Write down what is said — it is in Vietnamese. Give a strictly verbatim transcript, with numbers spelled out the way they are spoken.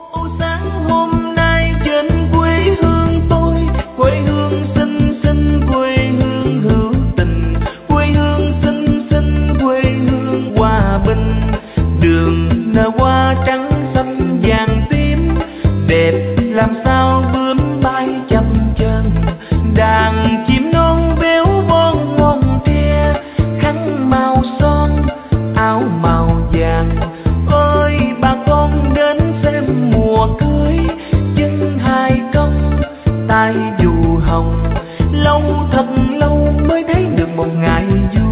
Ô sáng hôm nay trên quê hương tôi, quê hương xinh xinh, quê hương hữu tình, quê hương xinh xinh, quê hương hòa bình. Đường nở hoa trắng xanh vàng tím, đẹp làm sao bướm bay chậm chân. Đàn chim non béo von ngon tre, khăn màu son áo màu vàng. Ơi bà con đến xem mùa cưới, chân hai công tay dù hồng. Lâu thật lâu mới thấy được một ngày vui.